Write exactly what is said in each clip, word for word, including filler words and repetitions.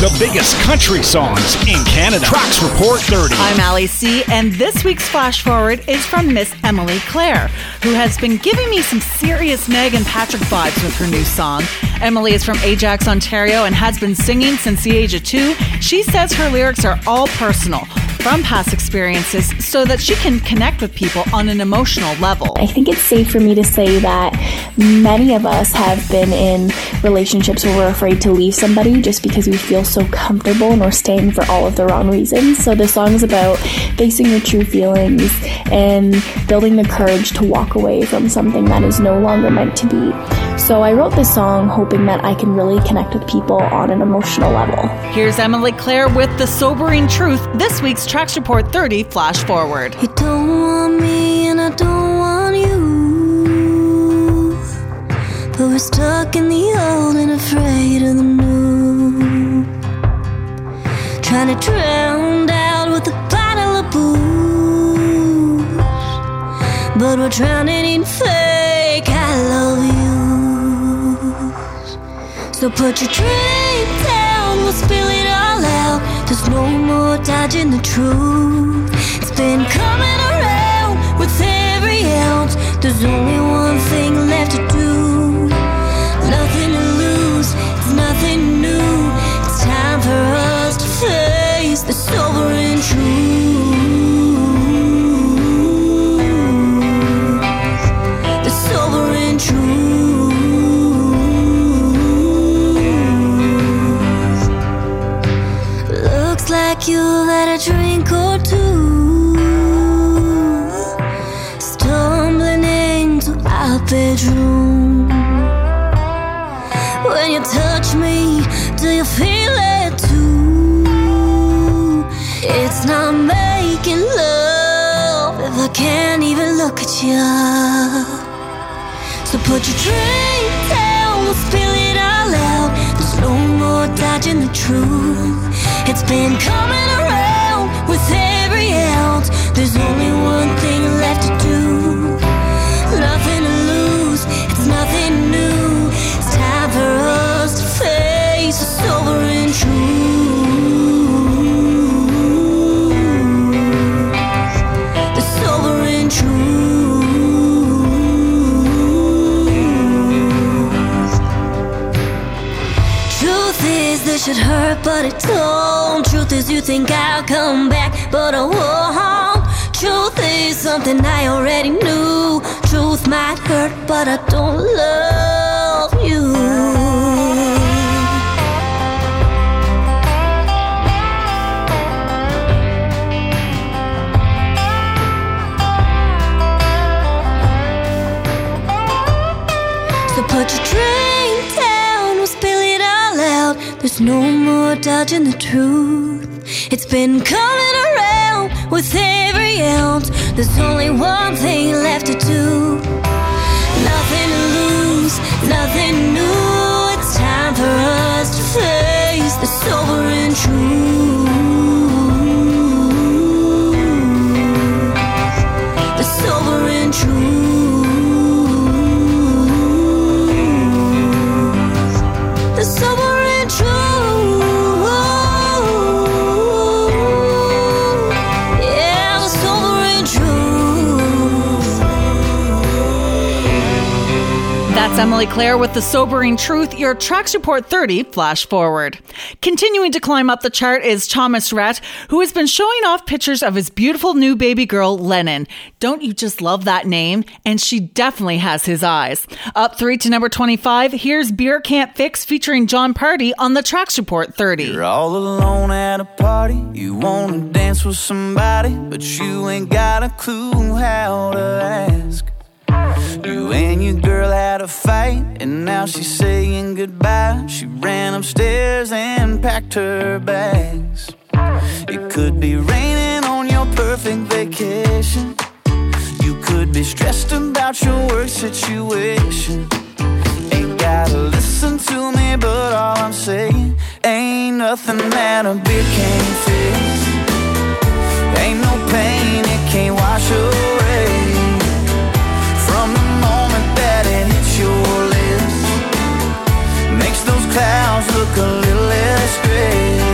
the biggest country songs in Canada. Tracks Report thirty. I'm Allie C, and this week's Flash Forward is from Miss Emily Claire, who has been giving me some serious Meg and Patrick vibes with her new song. Emily is from Ajax, Ontario, and has been singing since the age of two. She says her lyrics are all personal, from past experiences, so that she can connect with people on an emotional level. I think it's safe for me to say that many of us have been in relationships where we're afraid to leave somebody just because we feel so comfortable and we're staying for all of the wrong reasons. So the song is about facing your true feelings and building the courage to walk away from something that is no longer meant to be. So I wrote this song hoping that I can really connect with people on an emotional level. Here's Emily Claire with The Sobering Truth, this week's Tracks Report thirty Flash Forward. You don't want me and I don't want you, but we're stuck in the old and afraid of the new, trying to drown out with a bottle of booze, but we're drowning in fake I love you. So put your drink down, we'll spill it all out. There's no more dodging the truth. It's been coming around with every ounce. There's only one thing left to do. Nothing to lose, it's nothing new. It's time for us to face the sobering truth. The sobering truth. Like you've had a drink or two, stumbling into our bedroom. When you touch me, do you feel it too? It's not making love if I can't even look at you. So put your drink down, we'll spill it all out. There's no more dodging the truth. It's been coming around with every ounce. There's only one thing left to do. Nothing to lose, it's nothing new. It's time for us to face the sobering truth. The sobering truth. Truth is this should hurt, but it don't. Truth is you think I'll come back, but I won't. Truth is something I already knew. Truth might hurt, but I don't love you. So put your drink down, we'll spill it all out. There's no more dodging the truth. It's been coming around with every ounce. There's only one thing left to do. Nothing to lose, nothing new. It's time for us to face the sobering truth. The sobering truth. The sobering truth. That's Emily Claire with The Sobering Truth, your Tracks Report thirty Flash Forward. Continuing to climb up the chart is Thomas Rhett, who has been showing off pictures of his beautiful new baby girl, Lennon. Don't you just love that name? And she definitely has his eyes. Up three to number twenty-five, here's Beer Can't Fix featuring John Party on the Tracks Report thirty. You're all alone at a party, you want to dance with somebody, but you ain't got a clue how to ask. You and your girl had a fight, and now she's saying goodbye. She ran upstairs and packed her bags. It could be raining on your perfect vacation. You could be stressed about your work situation. Ain't gotta listen to me, but all I'm saying, ain't nothing that a beer can't fix. Ain't no pain it can't wash away. From the moment that it hits your lips, makes those clouds look a little less gray.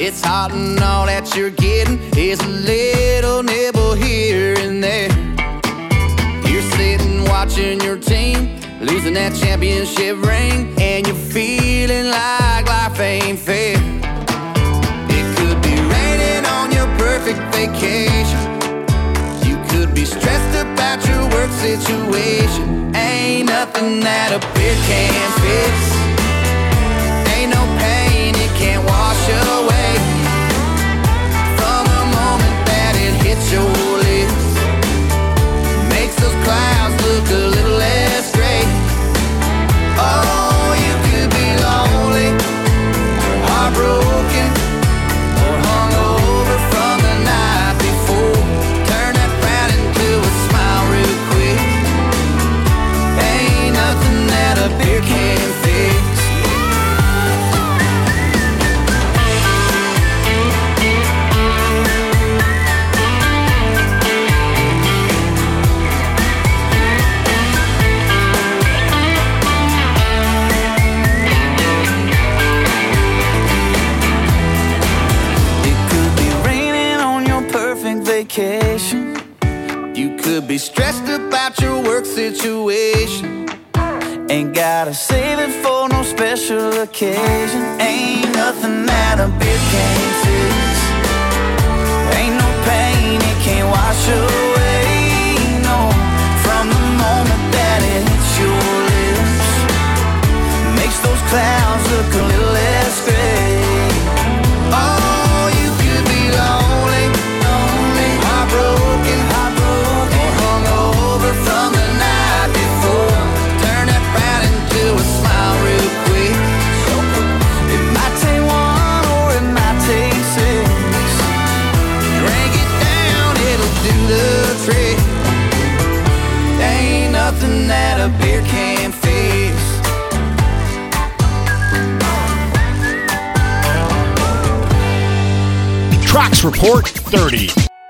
It's hot and all that you're getting is a little nibble here and there. You're sitting watching your team losing that championship ring, and you're feeling like life ain't fair. It could be raining on your perfect vacation. You could be stressed about your work situation. Ain't nothing that a beer can't fix. Ain't no pain it can't wash away from the moment that it hits your lips. Makes those clouds look a little less gray. Oh, you could be lonely, or heartbroken, or hungover from the night before. Turn that frown into a smile real quick. Ain't nothing that a beer can't fix. Vacation. You could be stressed about your work situation. Ain't gotta save it for no special occasion. Ain't nothing that a beer can't fix. Ain't no pain it can't wash away. No, from the moment that it hits your lips, makes those clouds look a little less gray. Oh, you could be lonely, broken, heartbroken, or hungover from the night before. Turn that frown into a smile real quick. So it might take one or it might take six. Drink it down, it'll do the trick. Ain't nothing that a beer can't fix. Tracks Report thirty.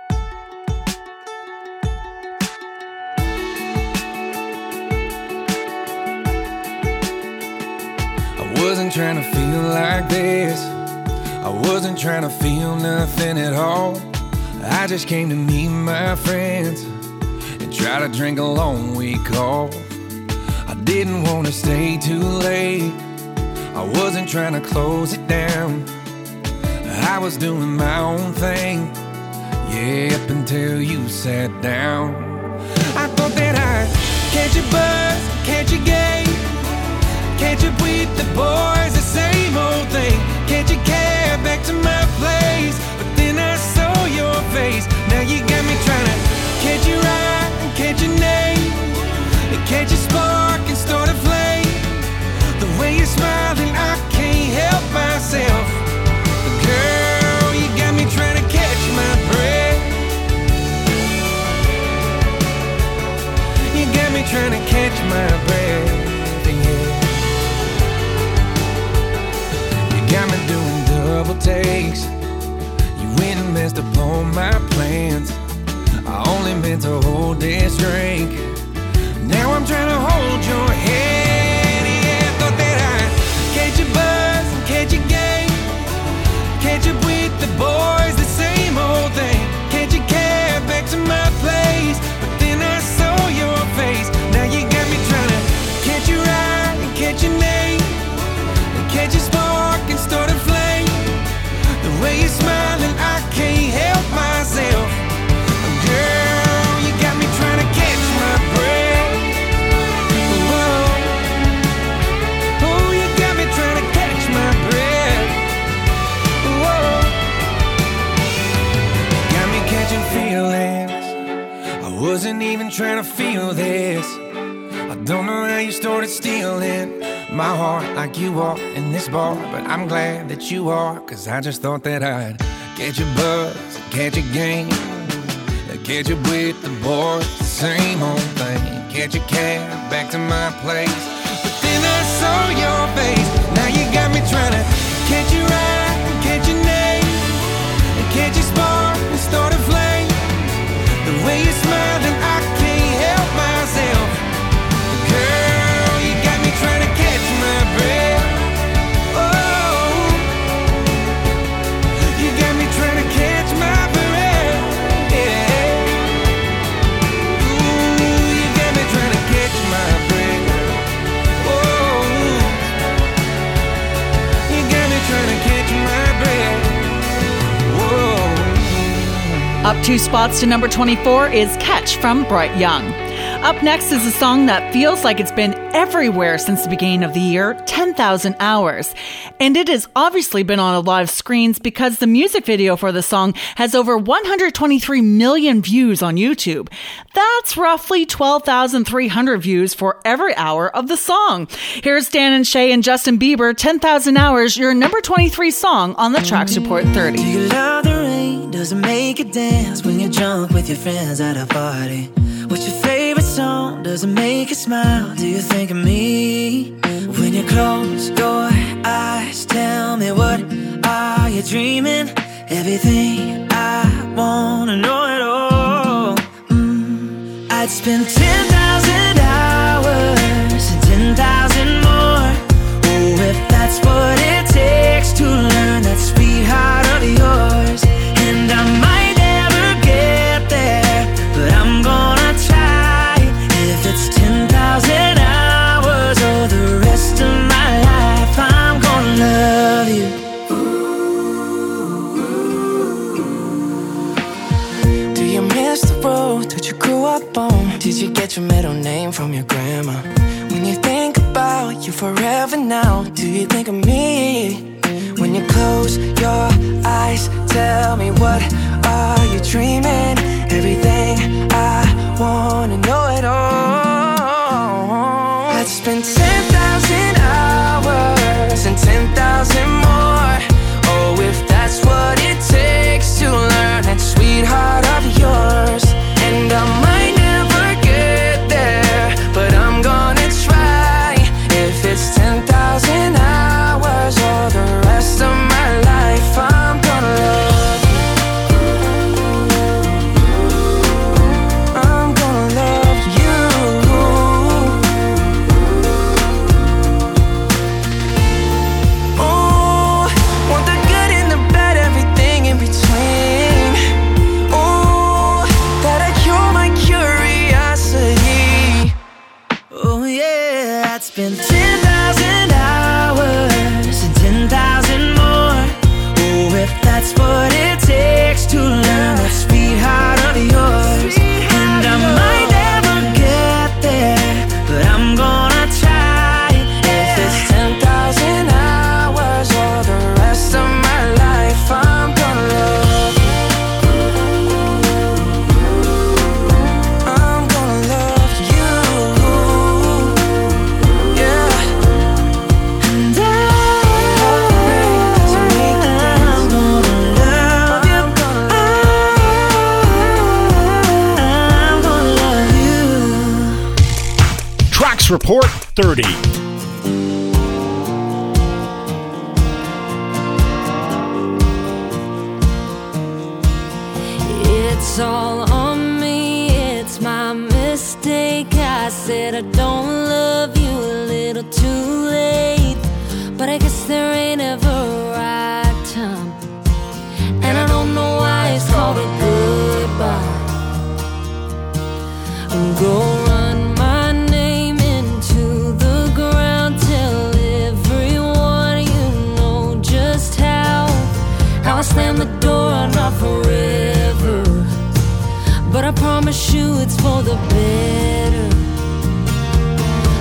Wasn't trying to feel like this. I wasn't trying to feel nothing at all. I just came to meet my friends and try to drink a long week off. I didn't want to stay too late. I wasn't trying to close it down. I was doing my own thing, yeah, up until you sat down. I thought that I'd catch a buzz, catch a game, catch up with the boys, the same old thing. Catch a cab back to my place, but then I saw your face. Now you got me trying to catch your eye and catch your name, and catch a spark and start a flame. The way you're smiling, I can't help myself. But girl, you got me trying to catch my breath. You got me trying to catch my breath. Got me doing double takes. You went and messed up all my plans. I only meant to hold this drink. Now I'm trying to hold your hand. Yeah, I thought that I'd catch a buzz and catch a game, catch up with the boys, the same old thing. Catch a cab back to my place, but then I saw your face. Now you got me trying to catch your eye and catch your name, and catch a spark and start a flame. The way you're smiling, I can't help myself. Girl, you got me trying to catch my breath. Whoa. Oh, you got me trying to catch my breath. Whoa. Got me catching feelings. I wasn't even trying to feel this. I don't know how you started stealing my heart like you are in this bar, but I'm glad that you are, cause I just thought that I'd catch a buzz, catch a game, catch up with the boys, the same old thing. Catch a cab back to my place, but then I saw your face. Now you got me trying to catch your eye and catch your name, and catch a spark and start a flame. The way you're smiling, I can't help myself. Girl, you got me trying to catch my breath. Oh, Two spots to number twenty-four is Catch from Bright Young. Up next is a song that feels like it's been everywhere since the beginning of the year, ten thousand hours. And it has obviously been on a lot of screens because the music video for the song has over one hundred twenty-three million views on YouTube. That's roughly twelve thousand three hundred views for every hour of the song. Here's Dan and Shay and Justin Bieber, ten thousand hours, your number twenty-three song on the Tracks Report thirty. Do you love the rain? Does it make you dance when you're drunk with your friends at a party? What's your favorite song? Does it make you smile? Do you think of me? When you close your eyes, tell me what are you dreaming? Everything I wanna know it all. mm, I'd spend ten thousand hours and ten thousand more. Oh, if that's what it takes to learn that sweetheart of yours. And I might never get there, but I'm gonna try. If it's ten thousand hours or the rest of my life, I'm gonna love you. Do you miss the road that you grew up on? Did you get your middle name from your grandma? When you think about you forever now, do you think of me? When you close your eyes, tell me what are you dreaming? Everything I wanna know it all. I'd spend ten thousand hours and ten thousand more. Oh, if that's what it takes to learn that sweetheart of yours. And I might never get there, but I'm gonna try. If it's ten thousand hours or the rest of my life, I'm gonna love you. I'm gonna love you. Oh, want the good and the bad, everything in between. Oh, that'll cure my curiosity. Oh yeah, I'd spend ten thousand hours and ten thousand more. Oh, if that's what it takes to learn that sweetheart of yours. And I might never get there, but I'm gonna try. If it's ten thousand hours or the rest of my life, I'm gonna love you. I'm gonna love you. Yeah. And I, I'm gonna love you. I'm gonna love you. Tracks Report thirty. It's all on me, it's my mistake. I said I don't love you a little too late, but I guess there ain't ever a right time. And I don't know why it's called a goodbye. Go run my name into the ground, tell everyone you know just how How I slam the door, not forever, but I promise you it's for the better.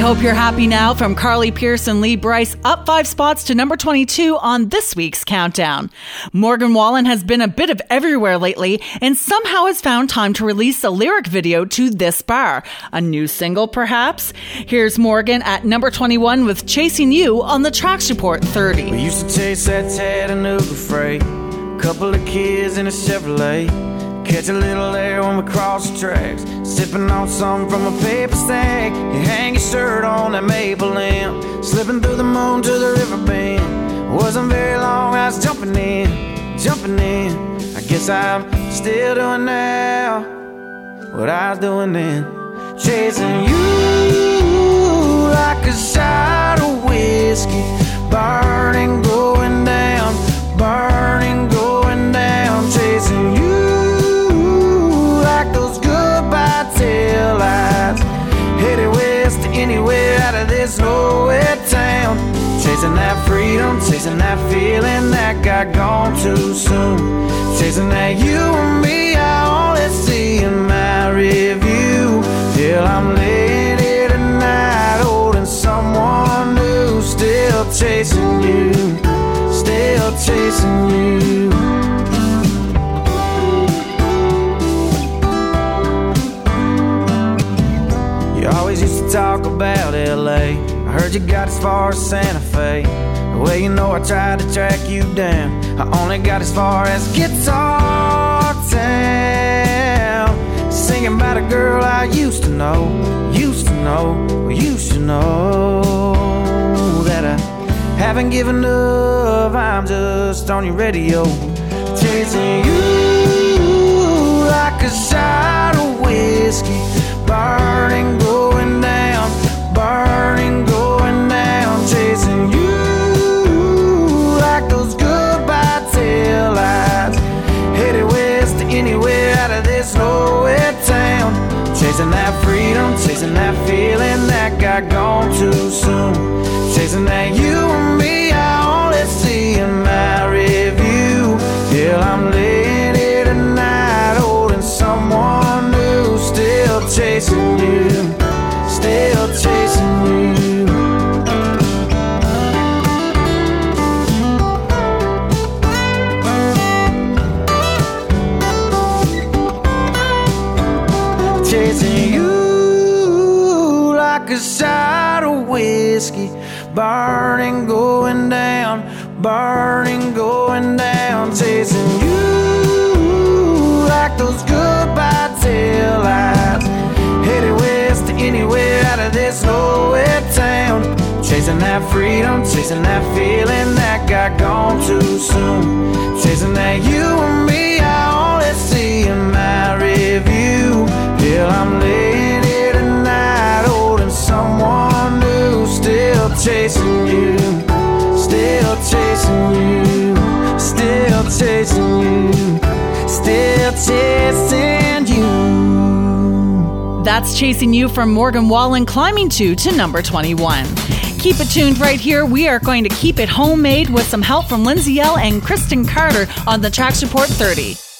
Hope You're Happy Now from Carly Pearce and Lee Brice, up five spots to number twenty-two on this week's countdown. Morgan Wallen has been a bit of everywhere lately and somehow has found time to release a lyric video to This Bar. A new single, perhaps? Here's Morgan at number twenty-one with Chasing You on the Tracks Report thirty. We used to chase that Chattanooga freight, couple of kids in a Chevrolet, catch a little air when we cross the tracks, sipping on something from a paper sack. You hang your shirt on that maple limb, slipping through the moon to the river bend. Wasn't very long, I was jumping in, jumping in. I guess I'm still doing now what I was doing then. Chasing you like a shot of whiskey, burning, going down, burning, going down. Chasing you tail lights, headed west to anywhere out of this nowhere town. Chasing that freedom, chasing that feeling that got gone too soon. Chasing that you and me, I only see in my review. Till I'm laying here tonight, holding someone new. Still chasing you, still chasing you. You always used to talk about L A. I heard you got as far as Santa Fe. Well, you know I tried to track you down. I only got as far as Guitar Town, singing about a girl I used to know, used to know, used to know. That I haven't given up, I'm just on your radio, chasing you like a shot of whiskey, burning, going down, burning, going down. Chasing you like those goodbye tail lights, headed west to anywhere out of this nowhere town. Chasing that freedom, chasing that feeling that got gone too soon. Chasing that you and me, I only see in my review. Till I'm laying here tonight, holding someone new. Still chasing you, still chasing you. Chasing you like a shot of whiskey, burning, going down, burning, going down. Chasing you like those goodbye tail lights, headed west to anywhere out of this nowhere town. Chasing that freedom, chasing that feeling that got gone too soon. Chasing that you and me, I only see in my review. Till I'm laying here tonight, holding someone new. Still chasing you, still chasing you, still chasing you, still chasing you. That's Chasing You from Morgan Wallen, climbing two to number twenty-one. Keep it tuned right here. We are going to keep it homemade with some help from Lindsay Ell and Kristen Carter on the Tracks Report thirty.